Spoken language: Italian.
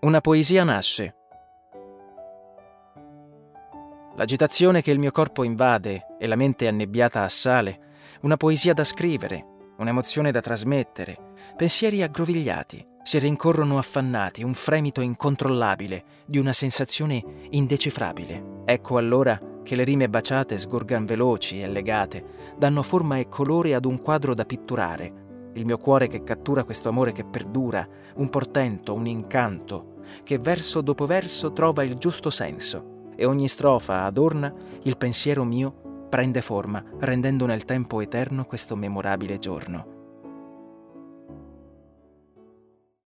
Una poesia nasce. L'agitazione che il mio corpo invade e la mente annebbiata assale, una poesia da scrivere, un'emozione da trasmettere, pensieri aggrovigliati, si rincorrono affannati, un fremito incontrollabile di una sensazione indecifrabile. Ecco allora che le rime baciate sgorgan veloci e legate, danno forma e colore ad un quadro da pitturare. Il mio cuore che cattura questo amore che perdura, un portento, un incanto, che verso dopo verso trova il giusto senso, e ogni strofa adorna il pensiero mio, prende forma, rendendo nel tempo eterno questo memorabile giorno.